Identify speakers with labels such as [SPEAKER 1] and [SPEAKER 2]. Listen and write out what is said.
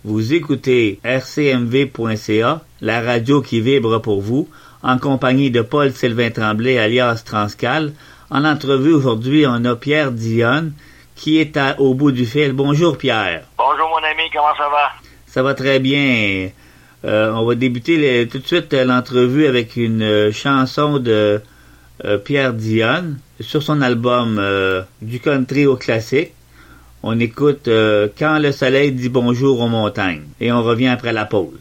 [SPEAKER 1] Vous écoutez rcmv.ca, la radio qui vibre pour vous, en compagnie de Paul-Sylvain Tremblay, alias Transcal. En entrevue aujourd'hui, on a Pierre Dionne, qui est au bout du fil. Bonjour Pierre.
[SPEAKER 2] Bonjour mon ami, comment ça va?
[SPEAKER 1] Ça va très bien. On va débuter tout de suite l'entrevue avec une chanson de Pierre Dionne sur son album du country au classique. On écoute Quand le soleil dit bonjour aux montagnes et on revient après la pause.